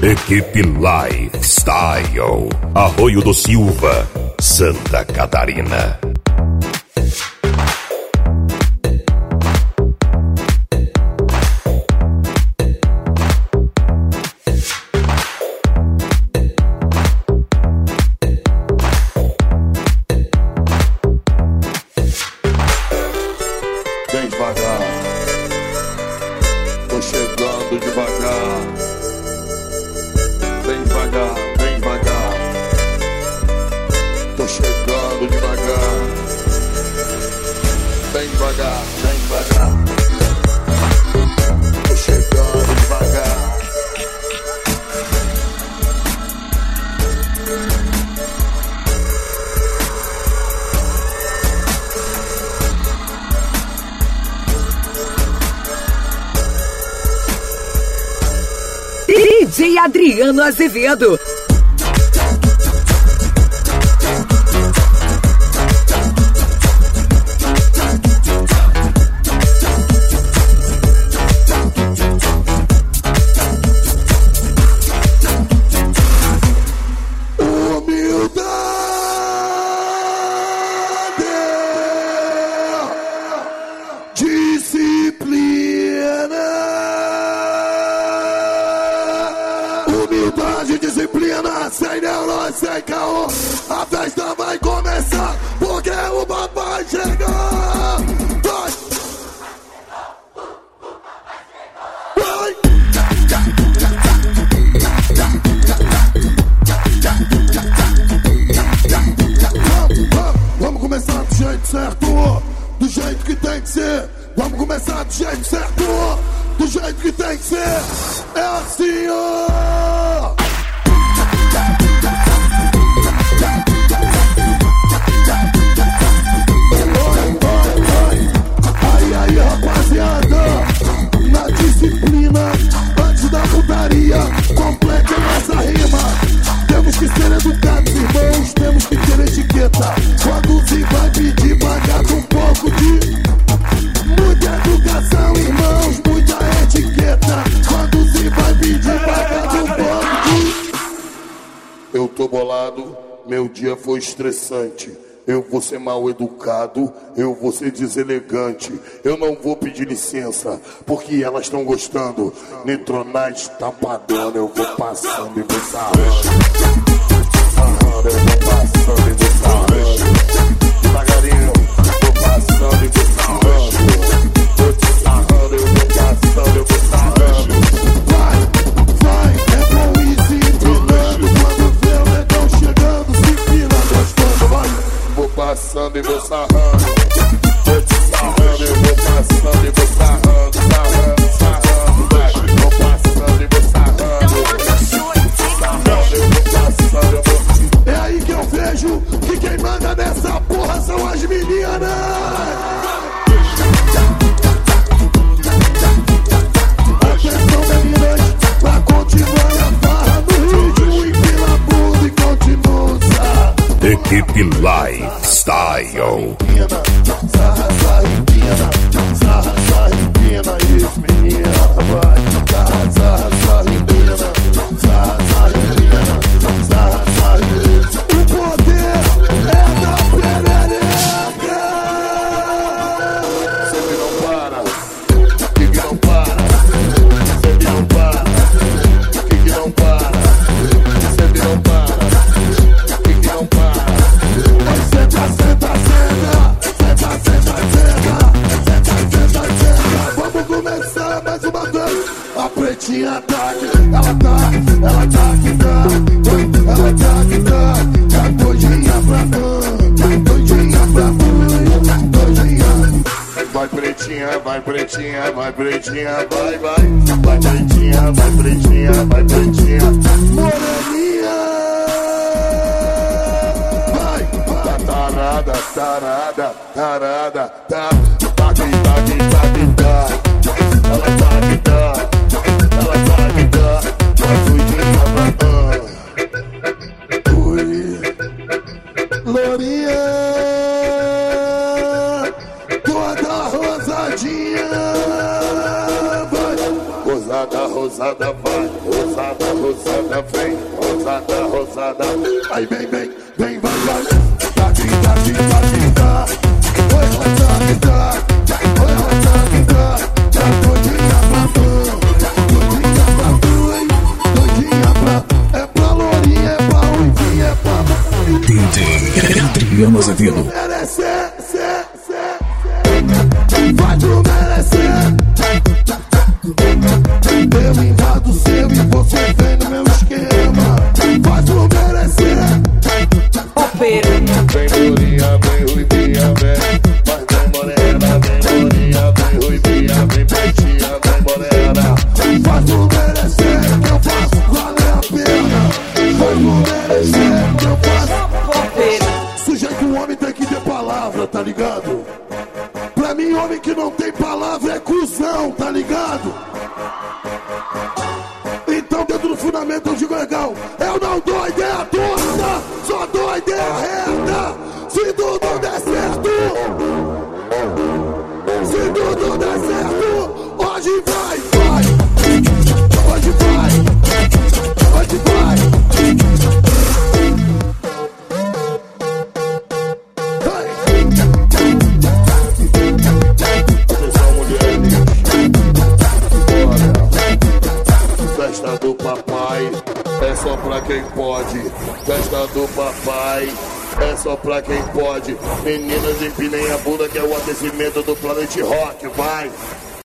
Equipe Lifestyle, Arroio do Silva, Santa Catarina. Vem devagar, tô chegando devagar. Vem devagar, vem devagar, tô chegando devagar. Vem devagar, vem devagar, tô chegando devagar. DJ Adriano Azevedo. Disciplina, sem neurose, sem caô. A festa vai começar, porque o papai chegou. Vai. Vai. Vamos começar do jeito certo, do jeito que tem que ser. Vamos começar do jeito certo, do jeito que tem que ser. É assim, ó. Aí, rapaziada, na disciplina, antes da putaria, complete a nossa rima. Temos que ser educados, irmãos, temos que ter etiqueta. Quando se vai pedir, pagar com um pouco de muita educação, irmãos, muita etiqueta. Quando se vai pedir, pagar com um pouco de... Eu tô bolado, meu dia foi estressante. Eu vou ser mal educado, eu vou ser deselegante. Eu não vou pedir licença, porque elas estão gostando. Nitronite tá pagando, eu vou passando e vou sarrando. Eu vou passando e vou sarrando. Devagarinho, vou passando e vou sarrando. Vou te sarrando, eu vou passando, eu vou sarrando. Vai, é bom ir se empinando. Quando vê o negão chegando, se empina gostando, vai. Vou passando e vou sarrando. Vou te sarrando, eu vou passando e vou sarrando. Sarrando, sarrando, vai. Vou passando e vou sarrando. Sarrando, eu vou passando, eu vou... É aí que eu vejo que quem manda nessa porra são as meninas. Atenção, meninas, pra continuar a farra no ritmo. Empina a bunda e continua. Equipe Lifestyle. Sarra, sarra, empina. Sarra, sarra, empina. Isso, menina, vai. Sarra, sarra, sarra, empina. Sarra, sarra, empina. Sarra, sarra, empina. O poder é da perereca. Sempre não para. Que não para. Sempre não para. Que não para. Sempre não para. Que não para. Senta, senta, senta. Senta, senta, senta. Senta, senta, senta. Vamos começar mais uma vez. A pretinha tá aqui. Ela tá que tá. Ela tá que tá. Tá doidinha pra mãe. Doidinha pra mãe. Doidinha. Vai pretinha, vai pretinha, vai pretinha. Vai, vai. Vai pretinha, vai pretinha, vai pretinha. Moreninha. Tarada, tarada, tarada, tá, tá, tá, tá, ela tá que tá, ela tá que tá, vai doidinha pra oi, lourinha, toda rosadinha, vai, Rosada, rosada vai, rosada, rosada vem, rosada, rosada. Aí vem, vem, vem, vai, vai. Tá, grita, grita, grita. Oi, rosa, grita. Oi, rosa, grita. Já doidinha pra tu, doidinha pra tu, hein? Doidinha pra, é pra lourinha, é pra ruivinha, é pra DJ Adriano Azevedo. merecer, vai tu merecer. Eu invado seu e você vem no meu esquema. Vai tu merecer. Opera. Vem lourinha, vem ruivinha, vem. Mas vem morena, vem lourinha, vem ruivinha, vem pretinha, vem morena. Vai tu merecer que eu faço valer a pena. Vai tu merecer que eu faço. Opera. Sujeito, um homem tem que ter palavra, tá ligado? Pra mim, homem que não tem palavra é cuzão, tá ligado? Então, dentro do fundamento, eu digo legal. Eu não dou ideia torta, só dou ideia reta. Se tudo der certo, se tudo der certo, hoje vai, vai. Hoje vai, hoje vai. Atenção, mulheres. Festa do papai é só pra quem pode. Festa do papai é só pra quem pode. Meninas, empinem a bunda que é o aquecimento do Planet Rock, vai.